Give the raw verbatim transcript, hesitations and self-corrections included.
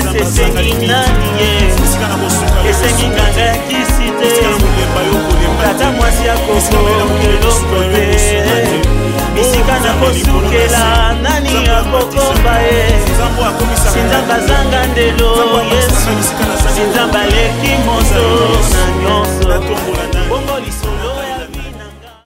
pasi esengi nani ye esengi nganga ya kisi te tata mwasi ya koko eloko te bisika na kosukela nani akokomba ye